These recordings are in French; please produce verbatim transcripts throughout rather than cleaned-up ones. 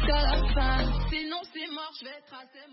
jusqu'à la fin. Sinon c'est mort, je vais tracer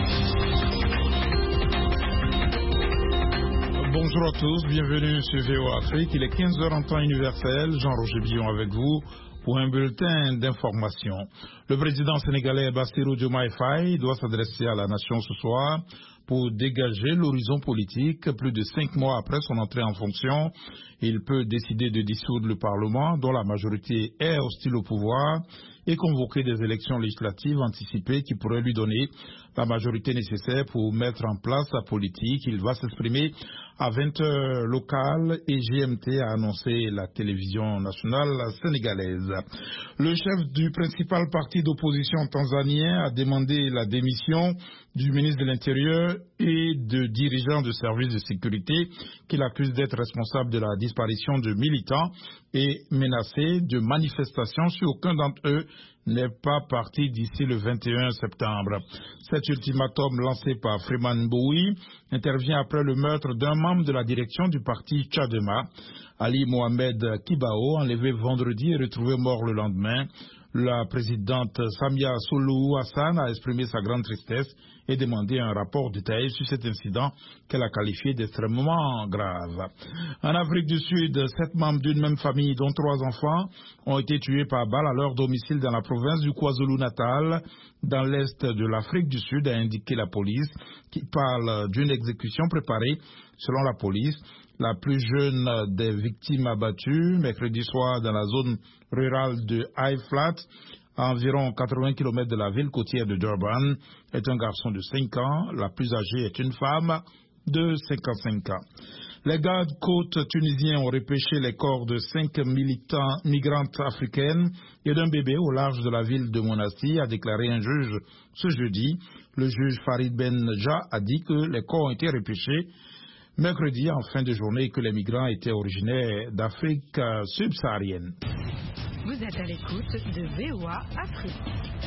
ma... Bonjour à tous, bienvenue sur V O Afrique. Il est quinze heures en temps universel. Jean-Roger Billon avec vous pour un bulletin d'information. Le président sénégalais Bassirou Diomaye Faye doit s'adresser à la nation ce soir pour dégager l'horizon politique. Plus de cinq mois après son entrée en fonction, il peut décider de dissoudre le Parlement, dont la majorité est hostile au pouvoir, et convoquer des élections législatives anticipées qui pourraient lui donner la majorité nécessaire pour mettre en place sa politique. Il va s'exprimer à vingt heures locales et G M T a annoncé la télévision nationale sénégalaise. Le chef du principal parti d'opposition tanzanien a demandé la démission du ministre de l'Intérieur et de dirigeants de services de sécurité qu'il accuse d'être responsable de la disparition de militants et menacé de manifestations si aucun d'entre eux n'est pas parti d'ici le vingt et un septembre. Cet ultimatum lancé par Freeman Mboui intervient après le meurtre d'un membre de la direction du parti Tchadema, Ali Mohamed Kibao, enlevé vendredi et retrouvé mort le lendemain. La présidente Samia Suluhu Hassan a exprimé sa grande tristesse et demandé un rapport détaillé sur cet incident qu'elle a qualifié d'extrêmement grave. En Afrique du Sud, sept membres d'une même famille, dont trois enfants, ont été tués par balle à leur domicile dans la province du KwaZulu-Natal, dans l'est de l'Afrique du Sud, a indiqué la police, qui parle d'une exécution préparée. Selon la police, la plus jeune des victimes abattues, mercredi soir dans la zone rurale de High Flat, à environ quatre-vingts kilomètres de la ville côtière de Durban, est un garçon de cinq ans. La plus âgée est une femme de cinquante-cinq ans. Les gardes-côtes tunisiens ont repêché les corps de cinq militants, migrantes africaines et d'un bébé au large de la ville de Monastir, a déclaré un juge ce jeudi. Le juge Farid Benja a dit que les corps ont été repêchés mercredi en fin de journée et que les migrants étaient originaires d'Afrique subsaharienne. Vous êtes à l'écoute de V O A Afrique.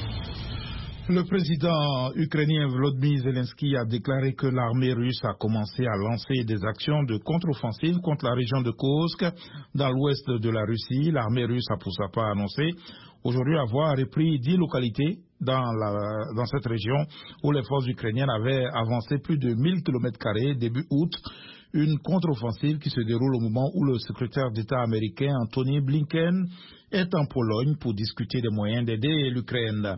Le président ukrainien Volodymyr Zelensky a déclaré que l'armée russe a commencé à lancer des actions de contre-offensive contre la région de Kursk, dans l'ouest de la Russie. L'armée russe a pour sa part annoncé aujourd'hui avoir repris dix localités dans, la, dans cette région où les forces ukrainiennes avaient avancé plus de mille kilomètres carrés début août. Une contre-offensive qui se déroule au moment où le secrétaire d'État américain Anthony Blinken est en Pologne pour discuter des moyens d'aider l'Ukraine.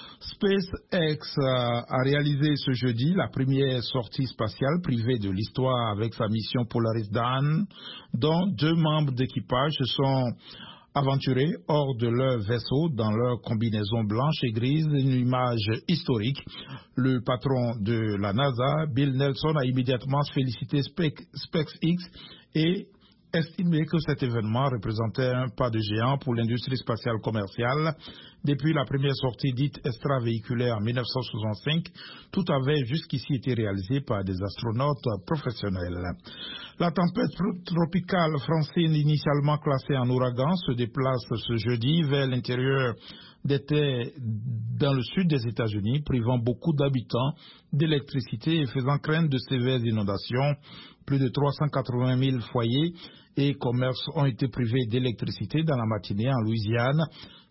SpaceX a réalisé ce jeudi la première sortie spatiale privée de l'histoire avec sa mission Polaris Dawn, dont deux membres d'équipage se sont aventurés hors de leur vaisseau dans leur combinaison blanche et grise, une image historique. Le patron de la NASA, Bill Nelson, a immédiatement félicité SpaceX et estimé que cet événement représentait un pas de géant pour l'industrie spatiale commerciale. Depuis la première sortie dite extravéhiculaire en mille neuf cent soixante-cinq, tout avait jusqu'ici été réalisé par des astronautes professionnels. La tempête tropicale Francine, initialement classée en ouragan, se déplace ce jeudi vers l'intérieur des terres dans le sud des États-Unis, privant beaucoup d'habitants d'électricité et faisant craindre de sévères inondations. Plus de trois cent quatre-vingt mille foyers et commerces ont été privés d'électricité dans la matinée en Louisiane,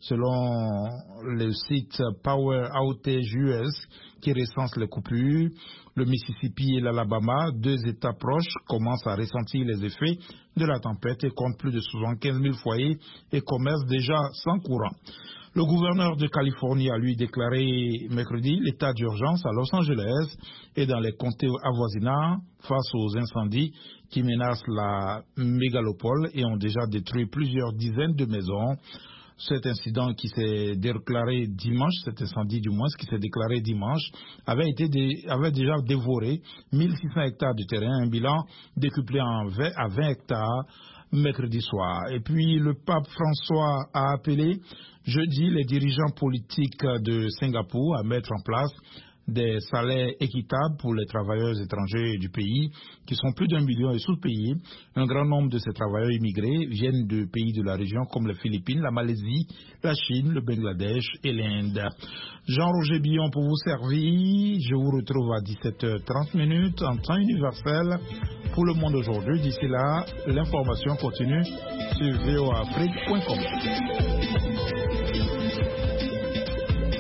selon le site Power Outage U S qui recense les coupures. Le Mississippi et l'Alabama, deux États proches, commencent à ressentir les effets de la tempête et comptent plus de soixante-quinze mille foyers et commerces déjà sans courant. Le gouverneur de Californie a lui déclaré mercredi l'état d'urgence à Los Angeles et dans les comtés avoisinants face aux incendies qui menacent la mégalopole et ont déjà détruit plusieurs dizaines de maisons. Cet incident qui s'est déclaré dimanche, cet incendie du moins, qui s'est déclaré dimanche, avait été dé, avait déjà dévoré mille six cents hectares de terrain, un bilan décuplé en vingt, à vingt hectares mercredi soir. Et puis le pape François a appelé jeudi les dirigeants politiques de Singapour à mettre en place des salaires équitables pour les travailleurs étrangers du pays, qui sont plus d'un million et sous-payés. Un grand nombre de ces travailleurs immigrés viennent de pays de la région comme les Philippines, la Malaisie, la Chine, le Bangladesh et l'Inde. Jean-Roger Billon pour vous servir. Je vous retrouve à dix-sept heures trente minutes en temps universel pour le monde aujourd'hui. D'ici là, l'information continue sur v o afrique point com.